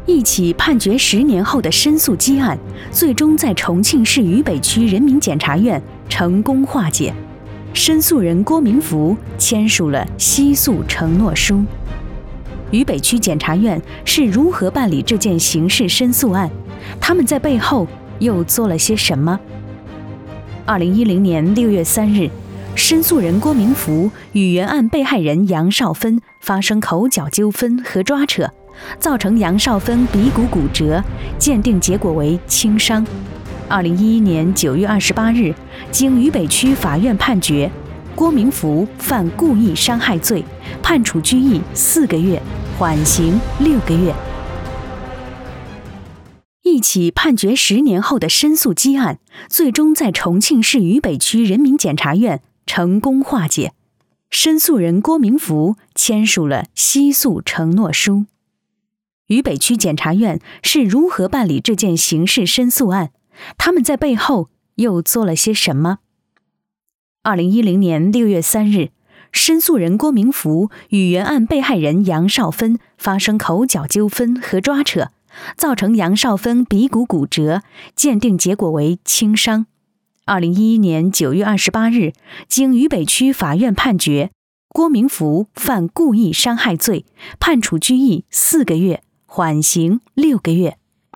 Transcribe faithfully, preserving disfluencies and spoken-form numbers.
一起判决十年后的申诉积案，最终在重庆市渝北区人民检察院成功化解。申诉人郭明福签署了息诉承诺书。渝北区检察院是如何办理这件刑事申诉案？他们在背后又做了些什么？二零一零年六月三日，申诉人郭明福与原案被害人杨少芬发生口角纠纷和抓扯，造成杨少芬鼻骨骨折，鉴定结果为轻伤。二零一一年九月二十八日，经渝北区法院判决，郭明福犯故意伤害罪，判处拘役四个月，缓刑六个月。一起判决十年后的申诉积案，最终在重庆市渝北区人民检察院成功化解。申诉人郭明福签署了息诉承诺书。渝北区检察院是如何办理这件刑事申诉案？他们在背后又做了些什么？二零一零年六月三日，申诉人郭明福与原案被害人杨少芬发生口角纠纷和抓扯，造成杨少芬鼻骨骨折，鉴定结果为轻伤。二零一一年九月二十八日，经渝北区法院判决，郭明福犯故意伤害罪，判处拘役四个月，缓刑六个月。